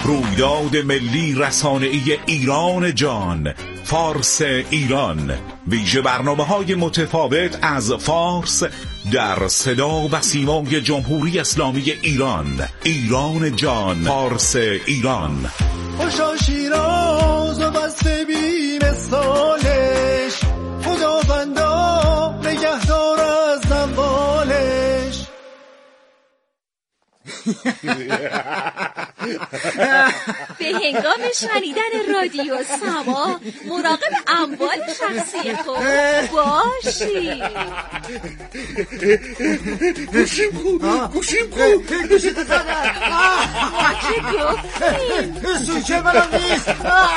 رویداد ملی رسانه‌ای ایران جان، فارس ایران، ویژه برنامه‌های متفاوت از فارس در صدا و سیمای جمهوری اسلامی ایران. ایران جان، فارس ایران. خوشا شیراز و بسته بیم سالش، خداوندا نگهدار از زوالش. به هنگام شنیدن رادیو سبا مراقب اموال شخصی خود باشید. گوشیم خوب گوشیت زدن. ما چه گفتیم؟ سوچه منم نیست.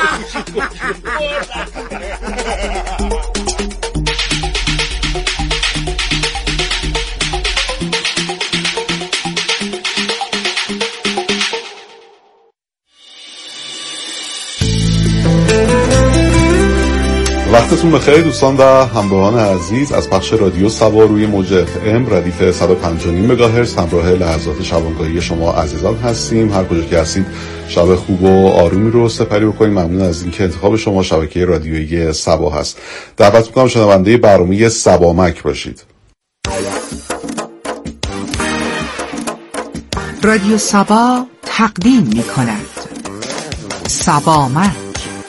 وقتتون بخیر دوستان و همراهان عزیز از پخش رادیو سبا روی موج FM ردیف 105.9 مگاهرتز همراه لحظات شبانگاهی شما عزیزان هستیم. هر کجا که هستید شب خوب و آرومی رو سپری بکنید. ممنون از اینکه انتخاب شما شبکه رادیویی سبا هست. دعوت می‌کنم شنونده برنامه سبامک باشید. رادیو سبا تقدیم می‌کند سبامک،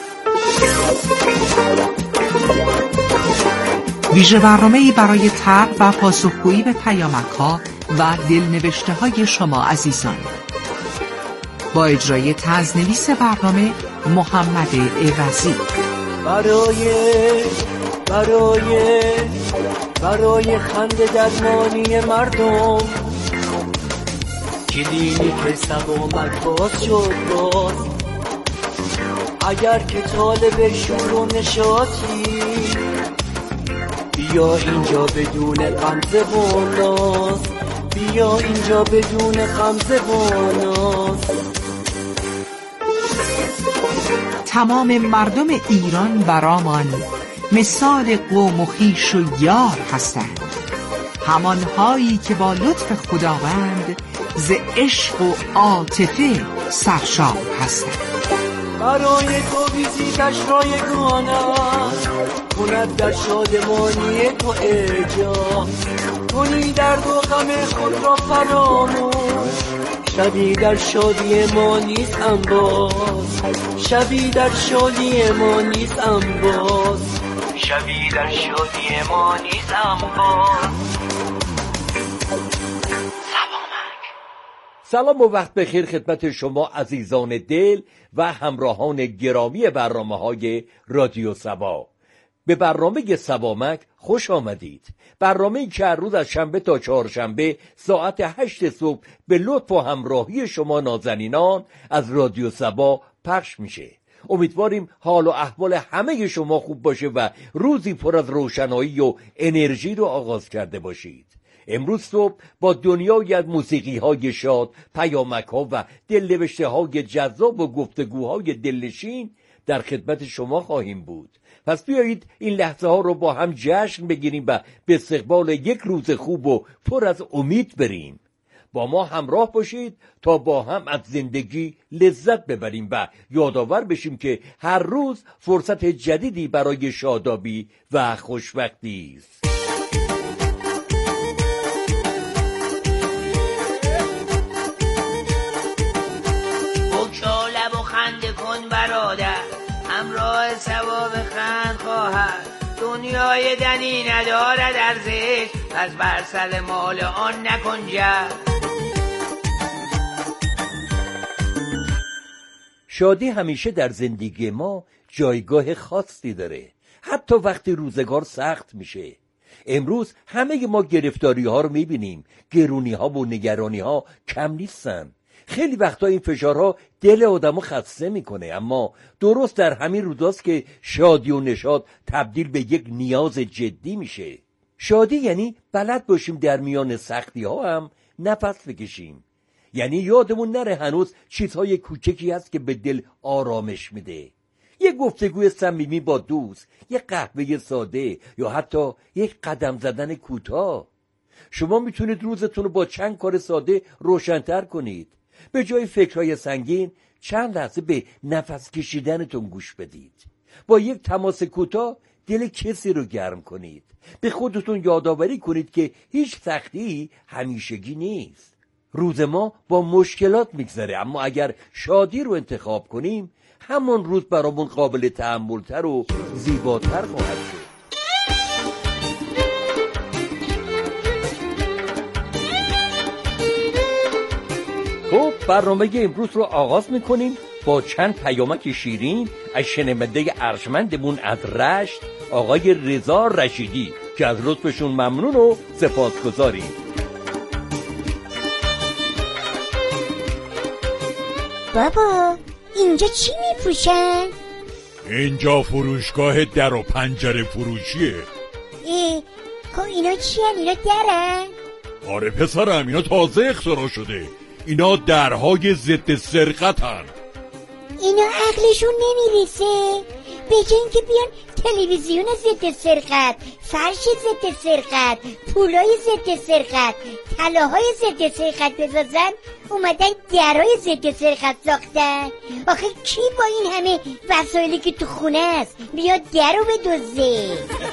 ویژه برنامه‌ای برای طرح و پاسخگویی به پیامک‌ها و دلنوشته‌های شما عزیزان، با اجرای تزنویس برنامه محمد عوضی. برای خنده درمانی مردم، کلینیک سبامک باز شد باز. اگر که طالب شور و نشاطی، بیا اینجا بدون غمزه و ناز، بیا اینجا بدون غمزه و ناز. تمام مردم ایران برامان مثال قوم و خویش و یار هستند، همانهایی که با لطف خداوند ز عشق و عاطفه سرشار هستند. برای تو ویزیتش رایگانست، کند در شادمانی تو اعجاز. کنی درد و غم خود را فراموش، شبی در شادی ما نیست انباز، شبی در شادی ما نیست انباز، شبی در شادی ما نیست انباز. سلام و وقت بخیر خدمت شما عزیزان دل و همراهان گرامی برنامه‌های رادیو سبا. به برنامه سبامک خوش آمدید. برنامه‌ای که هر روز از شنبه تا چهارشنبه ساعت 8 صبح به لطف و همراهی شما نازنینان از رادیو سبا پخش میشه. امیدواریم حال و احوال همه شما خوب باشه و روزی پر از روشنایی و انرژی رو آغاز کرده باشید. امروز صبح با دنیای از موسیقی‌های شاد، پیامک‌ها و دلنوشته‌های جذاب و گفتگوهای دلنشین در خدمت شما خواهیم بود. پس بیایید این لحظه ها رو با هم جشن بگیریم و به استقبال یک روز خوب و پر از امید بریم. با ما همراه باشید تا با هم از زندگی لذت ببریم و یادآور بشیم که هر روز فرصت جدیدی برای شادابی و خوشبختی است. همراه ثواب خند خواهد، دنیای دنی ندارد ارزش، از بر سر مال آن نکن جهل. شادی همیشه در زندگی ما جایگاه خاصی داره، حتی وقتی روزگار سخت میشه. امروز همه ما گرفتاری ها رو میبینیم، گرونی ها و نگرانی ها کم نیستن. خیلی وقتا این فشارها دل آدمو خسته میکنه، اما درست در همین روزاست که شادی و نشاط تبدیل به یک نیاز جدی میشه. شادی یعنی بلد باشیم در میان سختی ها هم نفس بکشیم، یعنی یادمون نره هنوز چیزهای کوچکی هست که به دل آرامش میده. یک گفتگوی صمیمی با دوست، یک قهوه ساده یا حتی یک قدم زدن کوتاه. شما میتونید روزتون رو با چند کار ساده روشن‌تر کنید. به جای فکرهای سنگین چند لحظه به نفس کشیدنتون گوش بدید. با یک تماس کوتاه دل کسی رو گرم کنید. به خودتون یادآوری کنید که هیچ سختی همیشگی نیست. روز ما با مشکلات میگذره، اما اگر شادی رو انتخاب کنیم همون روز برامون قابل تحمل‌تر و زیباتر خواهد شد. خب برنامه امروز رو آغاز میکنیم با چند پیامک شیرین از شنونده ارجمندمون از رشت، آقای رضا رشیدی که از لطفشون ممنون و سپاسگزاریم. بابا اینجا چی میفروشن؟ اینجا فروشگاه در و پنجره فروشیه. که اینا چی هن؟ اینا درن؟ آره پسرم، اینا تازه اختراع شده. اینا درهای ضد سرقت هن. اینا عقلشون نمیرسه. به جای اینکه بیان تلویزیون ضد سرقت، فرش ضد سرقت، پولای ضد سرقت، طلاهای ضد سرقت بسازن، اومدن درای ضد سرقت ساختن. آخه کی با این همه وسایلی که تو خونه است بیاد درو بدزده؟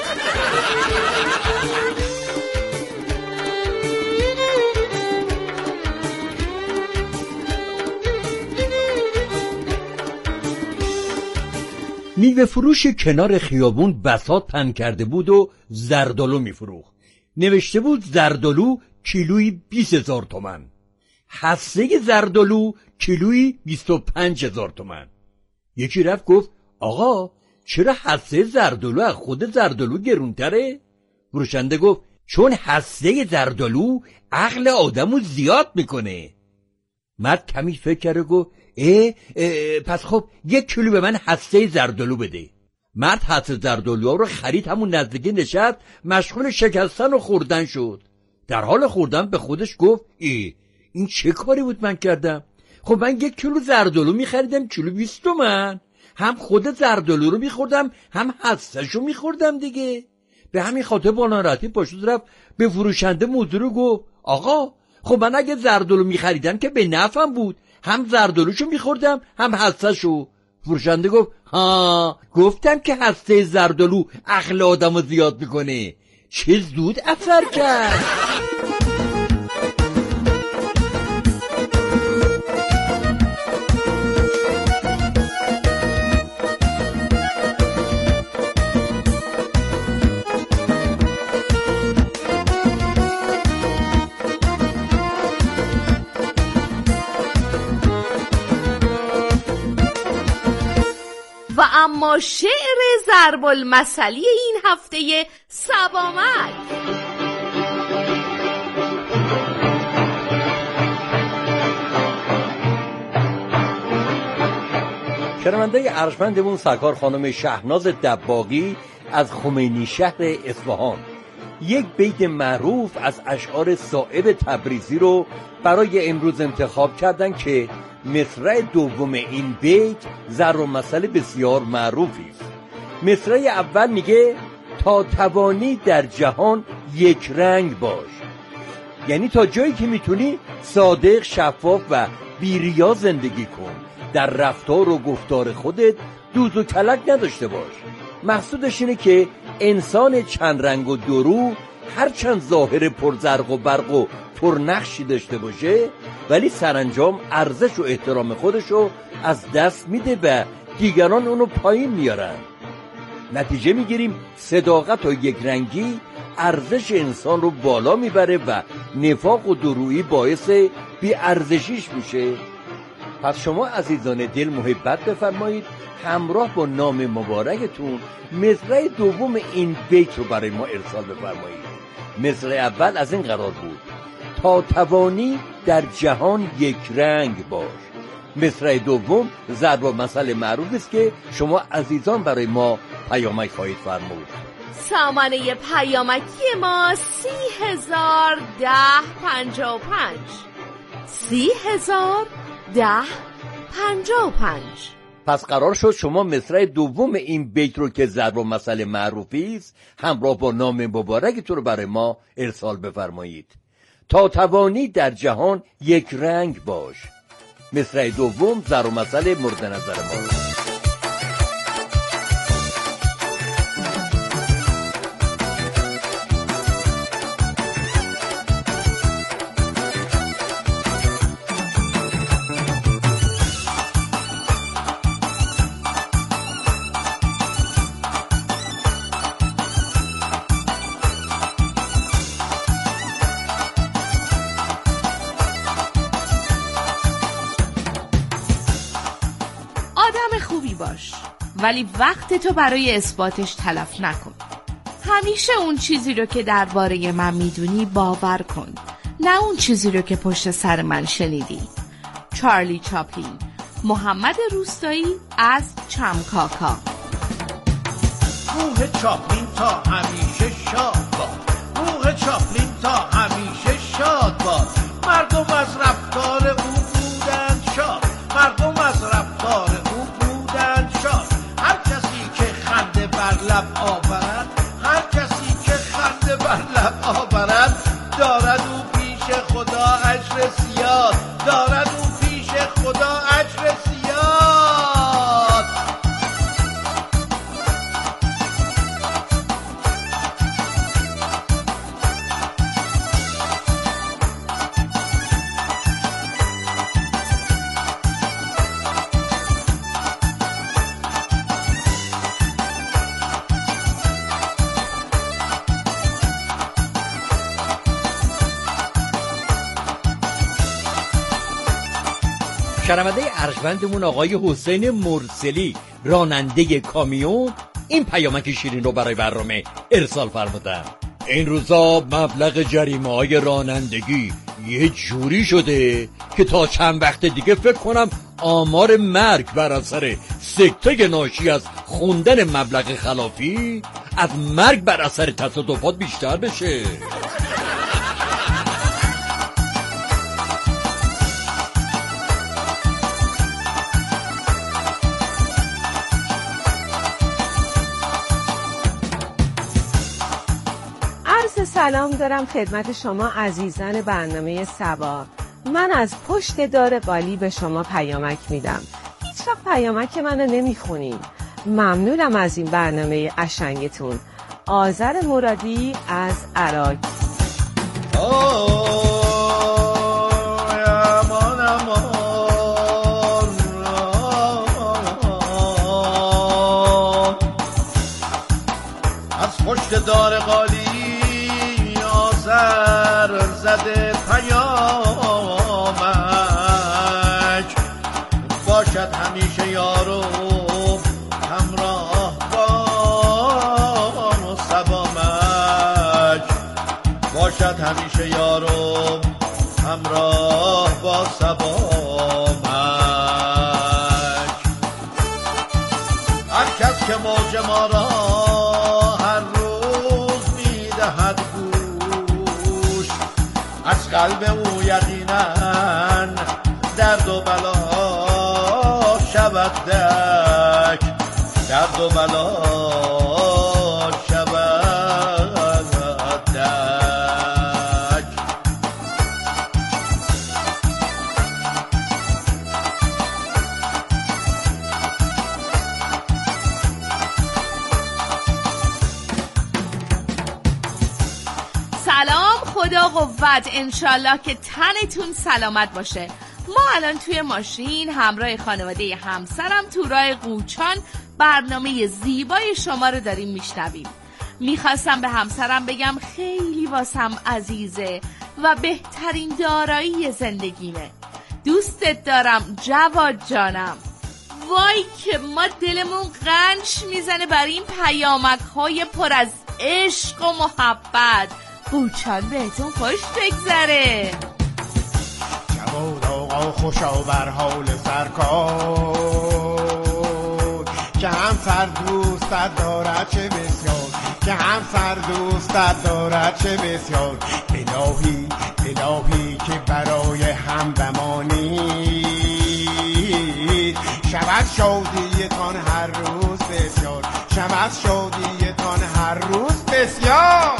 میوه فروش کنار خیابون بساط پهن کرده بود و زردالو میفروخت. نوشته بود زردالو کیلویی 20,000 تومان. حصه زردالو کیلویی 25,000 تومان. یکی رفت گفت آقا چرا حصه زردالو از خود زردالو گرونتره؟ فروشنده گفت چون حصه زردالو عقل آدمو زیاد میکنه. مرد کمی فکر کرد و گفت پس خب 1 کیلو به من حصه زردالو بده. مرد حصه زردالو رو خرید، همون نزدیکی نشست مشغول شکستن و خوردن شد. در حال خوردن به خودش گفت این چه کاری بود من کردم؟ خب من 1 کیلو زردالو میخریدم کیلو 20 تومن، هم خود زردالو رو میخوردم هم حصه‌ش رو میخوردم دیگه. به همین خاطر با ناراحتی پاشد رفت به فروشنده موضوع رو گفت آقا خب من اگه زردالو میخریدم که به نفعم بود، هم زردالوشو میخوردم هم حصه‌شو. فروشنده گفت ها گفتم که حصه زردالو عقل آدمو زیاد میکنه. چه زود اثر کرد. و اما شعر ضرب المثلی این هفته سبامک. شنونده ارجمندمون سرکار خانم شهناز دباغی از خمینی شهر اصفهان یک بیت معروف از اشعار صائب تبریزی رو برای امروز انتخاب کردن که مصرع دوم این بیت ضرب المثل بسیار معروفی است. مصرع اول میگه تا توانی در جهان یک رنگ باش، یعنی تا جایی که میتونی صادق، شفاف و بی‌ریا زندگی کن. در رفتار و گفتار خودت دوز و کلک نداشته باش. مقصودش اینه که انسان چند رنگ و درو هرچند ظاهر پرزرق و برق و پرنقشی داشته باشه ولی سرانجام ارزش و احترام خودشو از دست میده و دیگران اونو پایین میارن. نتیجه میگیریم صداقت و یک رنگی ارزش انسان رو بالا میبره و نفاق و درویی باعث بی ارزشیش میشه. پس شما عزیزان دل محبت بفرمایید همراه با نام مبارکتون مصرع دوم این بیت رو برای ما ارسال بفرمایید. مصرع اول از این قرار بود تا توانی در جهان یک رنگ باش. مصرع دوم ضرب المثل معروف است که شما عزیزان برای ما پیامک خواهید فرمود. سامانه پیامکی ما 30,010.55 30,010.55. پس قرار شد شما مصرع دوم این بیت رو که ضرب المثل معروفی است همراه با نام مبارکتون رو برای ما ارسال بفرمایید. تا توانی در جهان یک رنگ باش. مصرع دوم ضرب المثل مورد نظر ما. ولی وقت تو برای اثباتش تلف نکن. همیشه اون چیزی رو که درباره من میدونی باور کن، نه اون چیزی رو که پشت سر من شنیدی. چارلی چاپلین. محمد روستایی از چمکاکا. روح چاپلین تا همیشه شاد باد، روح چاپلین تا همیشه شاد باد. مردم از رفتار او بودند شاد، مردم از رفتار او بودند شاد. هر کسی که خنده بر لب آورد، هر کسی که خنده بر لب آورد، دارد او پیش خدا اجر زیاد، دارد او پیش خدا اجر زیاد. شنونده ارجمندمون آقای حسین مرسلی راننده کامیون این پیامک شیرین رو برای برنامه ارسال فرمودن. این روزا مبلغ جریمه‌های رانندگی یه جوری شده که تا چند وقت دیگه فکر کنم آمار مرگ بر اثر سکته ناشی از خوندن مبلغ خلافی از مرگ بر اثر تصادفات بیشتر بشه. سلام دارم خدمت شما عزیزان برنامه سبا. من از پشت دار قالی به شما پیامک میدم. هیچ وقت پیامک منو نمیخونین. ممنونم از این برنامه قشنگتون. آذر مرادی از عراق. از پشت دار قالی زده پیامک، باشد همیشه یارو همراه با سبامک، باشد همیشه یارو همراه با سبامک. هر کس که موج ما را هر روز میدهد از قلب او یقینا درد و بلا شود دک، درد و بلا شود دک. سلام، خدا قوت، انشالله که تنتون سلامت باشه. ما الان توی ماشین همراه خانواده همسرم تو راه قوچان برنامه زیبای شما رو داریم میشنویم. میخواستم به همسرم بگم خیلی واسم عزیزه و بهترین دارایی زندگیمه. دوستت دارم جواد جانم. وای که ما دلمون قنچ میزنه برای این پیامک های پر از عشق و محبت. قوچان بهتون خوش بگذره. جواد آقا خوشا بر حال سرکار، که همسر دوستت دارد چه بسیار، که همسر دوستت دارد چه بسیار. الهی الهی که برای همدمانی شود شادیتان هر روز بسیار، شود شادیتان هر روز بسیار.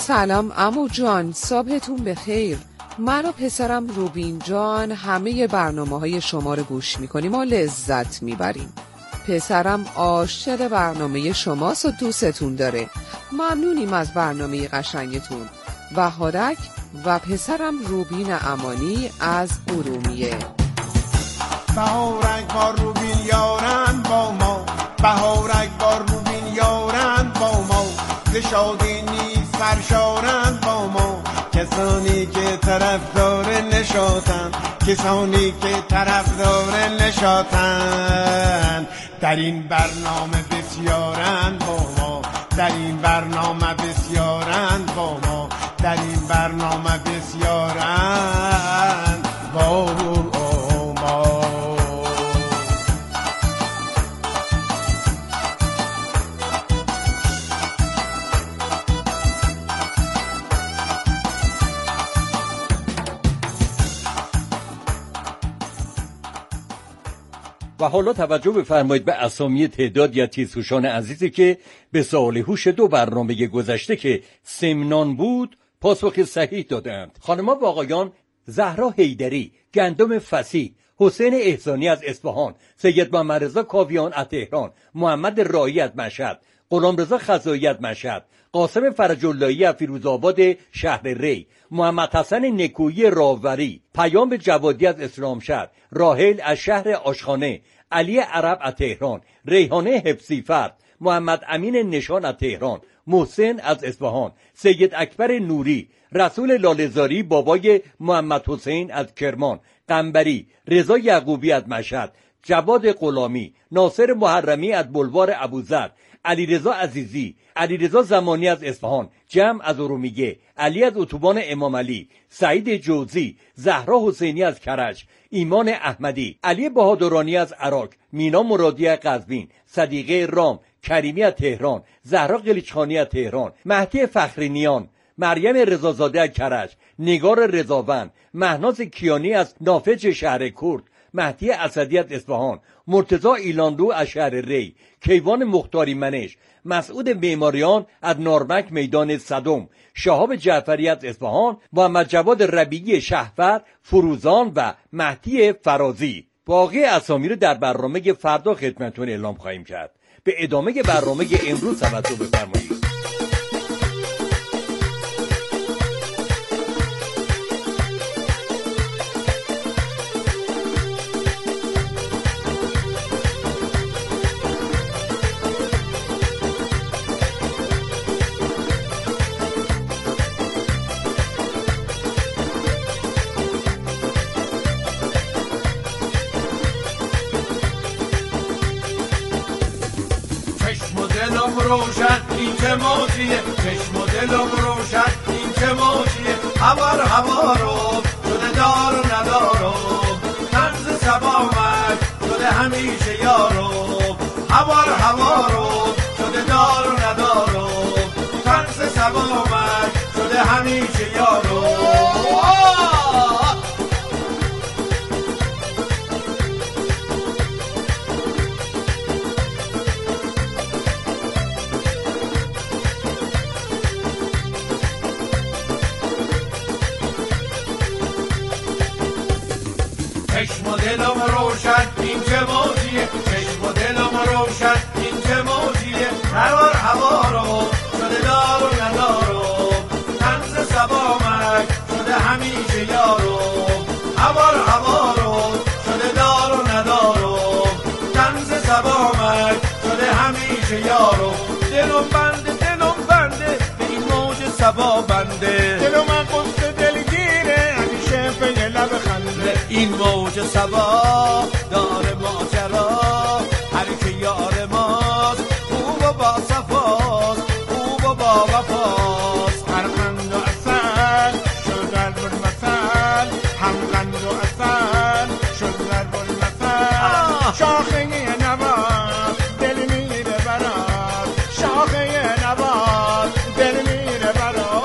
سلام عمو جان، صبحتون بخیر. من و پسرم روبین جان همه برنامه‌های شما رو گوش می‌کنیم و لذت می‌بریم. پسرم عاشق برنامه شماست و دوستتون داره. ممنونیم از برنامه قشنگتون. بهارک و پسرم روبین امانی از ارومیه. بهارک با روبین یارن با ما، بهارک با روبین یارن با ما، ز شادی نیز سرشارن با ما. کسانی که طرفدار نشاطن، کسانی که طرفدار نشاطن، در این برنامه بسیارن با ما، در این برنامه بسیارن با ما، در این برنامه بسیارن با ما. و حالا توجه بفرمایید به اسامی تعدادی از تیزهوشان عزیزی که به سوال هوش 2 برنامه گذشته که سمنان بود پاسخ صحیح دادند. خانم‌ها و آقایان: زهرا حیدری، گندم فصیح، حسین احسانی از اصفهان، سید محمد رضا کاویان از تهران، محمد راهی از مشهد، غلامرضا خزایی از مشهد، قاسم فرج‌اللهی از فیروزآباد شهر ری، محمد حسن نکویی راهوری، پیام جوادی از اسلامشهر، راحل از شهر آشخانه، علی عرب از تهران، ریحانه حفظی فرد، محمد امین نشان از تهران، محسن از اصفهان، سید اکبر نوری، رسول لاله‌زاری بابای محمد حسین از کرمان، قنبری، رضا یعقوبی از مشهد، جواد غلامی، ناصر محرمی از بلوار ابوذر، علیرضا عزیزی، علیرضا زمانی از اصفهان، جمع از ارومیه، علی از اتوبان امام علی، سعید جوزی، زهرا حسینی از کرج، ایمان احمدی، علی بهادرانی از عراق، مینا مرادی از قزوین، صدیقه رام، کریمی از تهران، زهرا قلیچخانی از تهران، مهدی فخرینیان، مریم رضازاده از کرج، نگار رضاوند، مهناز کیانی از نافج شهر کرد، مهدی اسدی از اصفهان، مرتضی ایلاندو از شهر ری، کیوان مختاری منش، مسعود معماریان از نارمک میدان صدم، شهاب جعفری از اصفهان، محمد جواد ربیعی شهپر، فروزان و مهدی فرازی. باقی اسامی رو در برنامه فردا خدمتتون اعلام خواهیم کرد. به ادامه برنامه امروز توجه بفرمایید. روشن این چه موجیه، چشم و دلم روشن این چه موجیه، هوار هوارو شده دار و ندارو، طنز سبامک شده همیشه یارو، هوار هوارو شده دار و ندارو، طنز سبامک شده همیشه یارو. چشم و دلم روشن این چه موجیه، چشم و دلم روشن این چه موجیه، هوار هوارو شده دار و ندارو، طنز سبامک شده همیشه یارو، هوار هوارو شده دار و ندارو، طنز سبامک شده همیشه یارو. دلم بنده به این موج سبا بنده، دلم قصد دلگیره همیشه به لب خنده، این موج سبا داره ماجرا، هر که یار ماست خوب و با صفاست، خوب و با وفاست، هر قند و اصل شد ضرب المثل، هم قند و اصل شد ضرب المثل، شاخه نبات دل میره برات، شاخه نبات دل میره برات.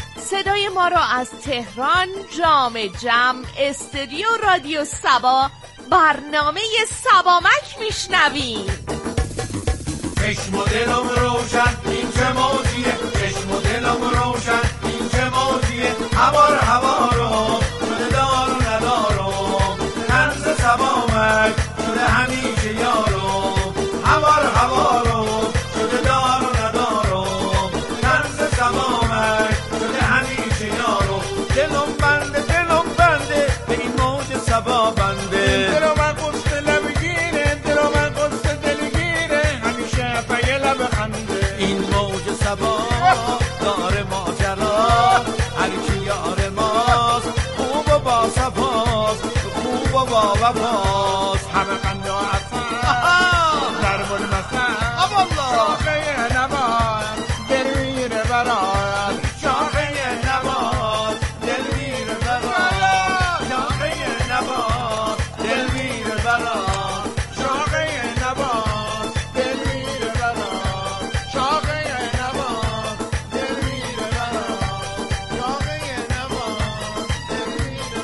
صدای ما را از تهران، جام جم، استودیو رادیو سبا برنامه سبامک میشنویم. چشم و دلم روشن این چه موجیه، چشم و دلم روشن این چه موجیه، هوا رو شده دار و ندارم، طنز سبامک شده همیشه یارم، هوا رو شده دار و ندارم، طنز سبامک شده همیشه یارم، دلم بنده به این موج سبا بنده، دلم من قصد لبگیره، دلم من قصد دلگیره، همیشه پای لب خنده، این موج سبا داره ماجرا، هرکی یار ماست، خوب و با صفاست، خوب و با وفاست، همه قنده و عصا ضرب المثل، شاخه نبات دل میره برات، شاخه نبات دل میره برات، شاخه نبات دل میره برات، شاخه نبات دل میره برات، شاخه نبات دل میره برات، شاخه نبات دل میره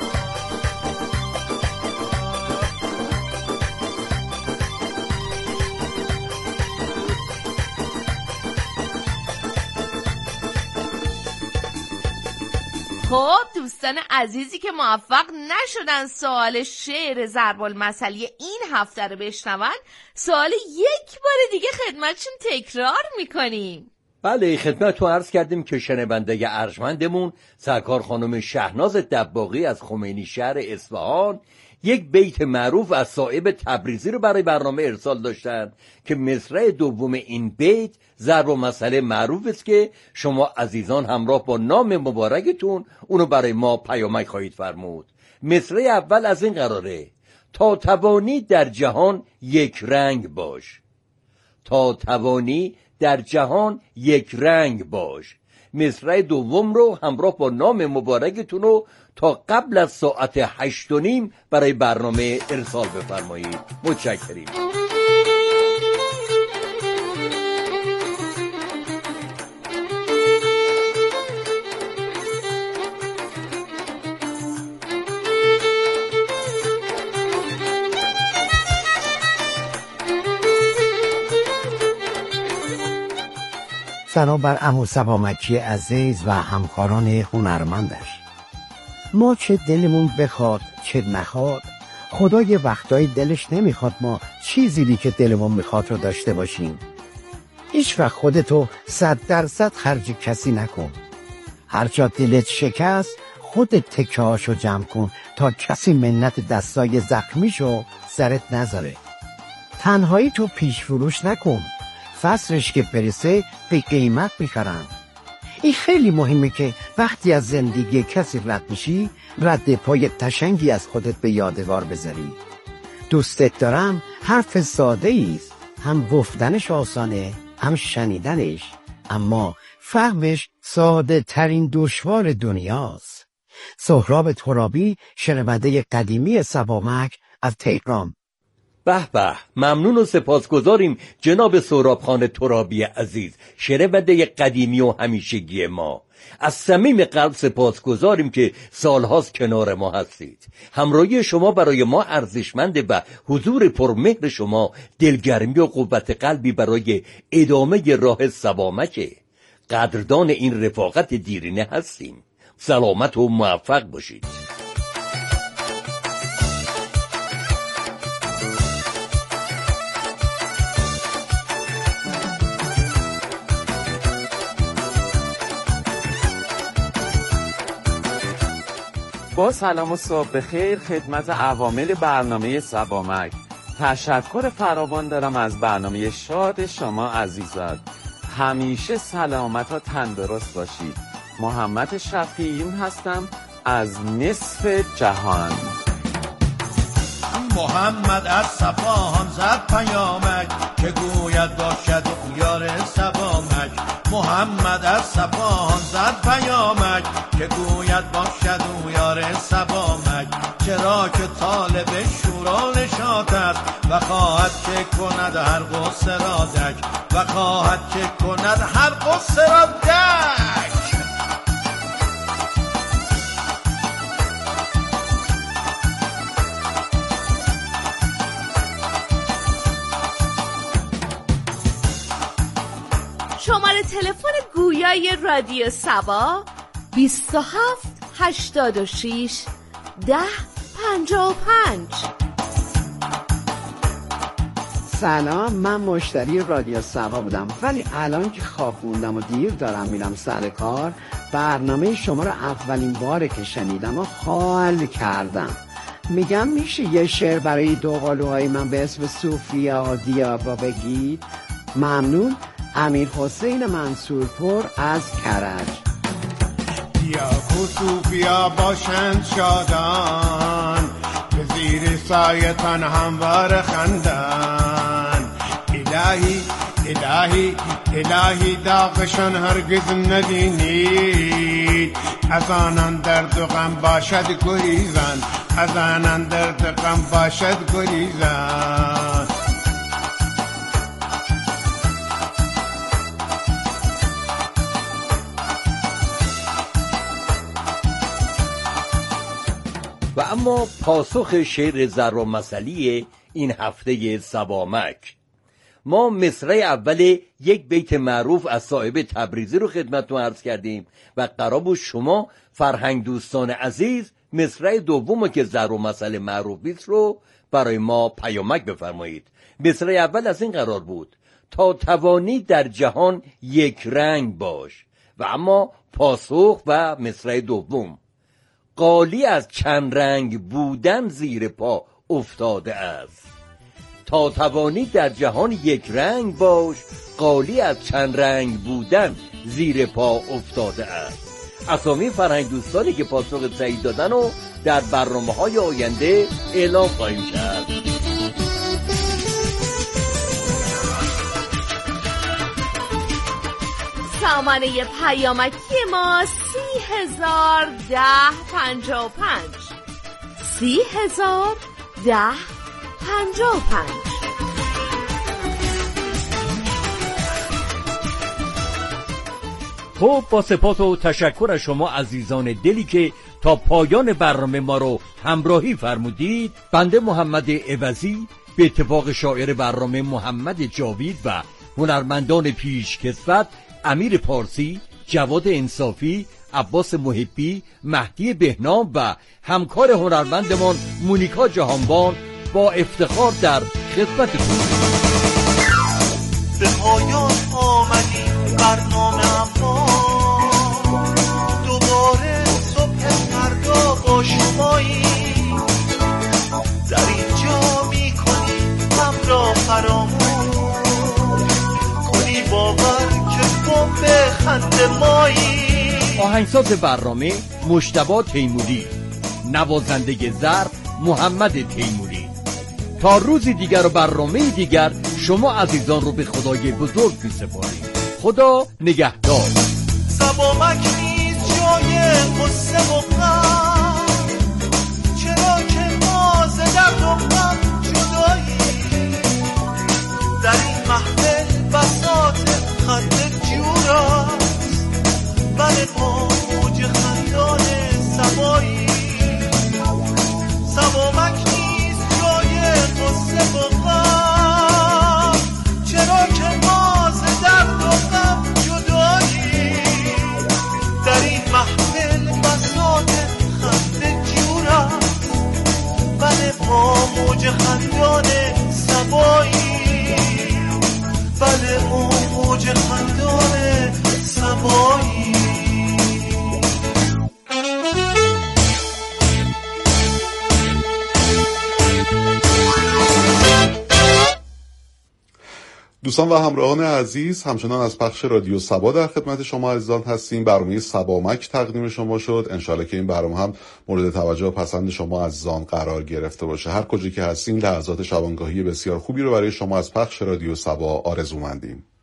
خب دوستان عزیزی که موفق نشدن سوال شعر ضرب المثلی این هفته رو بشنون، سوال یک بار دیگه خدمتشون تکرار میکنیم. بله، خدمتتون عرض کردیم که شنونده ارجمندمون سرکار خانم شهناز دباغی از خمینی شهر اصفهان یک بیت معروف از صائب تبریزی رو برای برنامه ارسال داشتن که مصرع دوم این بیت ضرب المثل معروف است که شما عزیزان همراه با نام مبارکتون اونو برای ما پیامک خواهید فرمود. مصرع اول از این قراره: تا توانی در جهان یک رنگ باش، تا توانی در جهان یک رنگ باش. مصرع دوم رو همراه با نام مبارکتون رو تا قبل از ساعت 8:30 برای برنامه ارسال بفرمایید. متشکریم. سلام بر عمو سبامکی عزیز و همکاران هنرمندش. ما چه دلمون بخواد چه نخواد، خدا یه وقتایی دلش نمیخواد ما چیزی که دلمون میخواد رو داشته باشیم. هیچ وقت خودتو 100% خرج کسی نکن. هر جا دلت شکست خودت تکهاشو جمع کن تا کسی منت دستای زخمیشو سرت نذاره. تنهایی تو پیش فروش نکن، فصلش که برسه به قیمت میخرن. این خیلی مهمه که وقتی از زندگی کسی رد میشی رد پای تشنگی از خودت به یادگار بذاری. دوستت دارم حرف ساده ایست، هم گفتنش آسانه هم شنیدنش، اما فهمش ساده ترین دشوار دنیاست. سهراب ترابی، شنونده قدیمی سبامک از تهران. به به، ممنون و سپاسگزاریم جناب سهراب خان ترابی عزیز، شنونده قدیمی و همیشگی ما. از صمیم قلب سپاسگزاریم که سالهاست کنار ما هستید. همراهی شما برای ما ارزشمنده و حضور پرمهر شما دلگرمی و قوت قلبی برای ادامه راه سبامکه. قدردان این رفاقت دیرینه هستیم. سلامت و موفق باشید. با سلام و صبح بخیر خدمت عوامل برنامه سبامک. تشکر فراوان دارم از برنامه شاد شما عزیزان. همیشه سلامت و تندرست باشید. محمد شفیعیون هستم از نصف جهان. محمد از صفاهان زد پیامک که گوید باشد یار سبامک. محمد از صفاهان زد پیامک که گوید باشد یار سبامک. چرا که طالب شورا نشاط است و خواهد که کند هر غصه را دک، و خواهد که کند هر غصه را دک. شماره تلفن گویای رادیو سبا 27 86 10 55. سلام، من مشتری رادیو سبا بودم، ولی الان که خوابوندم و دیر دارم میرم سر کار، برنامه شما رو اولین باره که شنیدم و حال کردم. میگم میشه یه شعر برای دوقلوهای من به اسم صوفیا دیابا بگید؟ ممنون. امیر حسین منصورپور از کرج. دیابا صوفیا باشند شادان، به زیر سایتان هموار خندان. الهی الهی الهی داغشان هرگز ندینید، از آنان درد و غم باشد گریزان، از آنان درد و غم باشد گریزان. و اما پاسخ شعر ضرب المثلی این هفته سبامک، ما مصرع اول یک بیت معروف از صاحب تبریزی رو خدمتتون عرض کردیم و قرار بود شما فرهنگ دوستان عزیز مصرع دوم که ضرب المثل معروف است رو برای ما پیامک بفرمایید. مصرع اول از این قرار بود: تا توانی در جهان یک رنگ باش. و اما پاسخ و مصرع دوم: قالی از چند رنگ بودن زیر پا افتاده است. تا توانی در جهان یک رنگ باش، قالی از چند رنگ بودن زیر پا افتاده است. اسامی فرهنگ دوستانی که پاسخ صحیح دادن و در برنامه‌های آینده اعلام خواهیم کرد. سامانه پیامکی ما 30,010.55 30,010.55. خب، با سپاس و تشکر از شما عزیزان دلی که تا پایان برنامه ما رو همراهی فرمودید، بنده محمد عوضی به اتفاق شاعر برنامه محمد جاوید و هنرمندان پیشکسوت امیر پارسی، جواد انصافی، عباس محبی، مهدی بهنام و همکار هنرمندمان مونیکا جهانبان با افتخار در خدمتتون. به پایان آمدیم برنامه اما دوباره صبح فردا با شماییم، در اینجا میکنیم هم را فراموش، کنی باور که بمب خنده مایی. آهنگساز برنامه مجتبی تیموری، نوازنده ضرب محمد تیموری. تا روزی دیگر و برنامه دیگر شما عزیزان رو به خدای بزرگ می‌سپاریم. خدا نگهدار. سبامک نیست جای قصه و غم، چرا که ما ز درد و غم جداییم، در این محفل بساط خنده جوراست، بله ما موج خندان سباییم. سبامک نیست جای قصه و غم، چرا که ما ز درد و غم جداییم، در این محفل بساط خنده جوراست، بله ما موج خندان سباییم، بله ما موج خندان سباییم. دوستان و همراهان عزیز، همچنان از پخش رادیو سبا در خدمت شما عزیزان هستیم. برنامه سبامک تقدیم شما شد. انشالله که این برنامه هم مورد توجه و پسند شما عزیزان قرار گرفته باشه. هر کجا که هستیم لحظات شبانگاهی بسیار خوبی رو برای شما از پخش رادیو سبا آرزومندیم.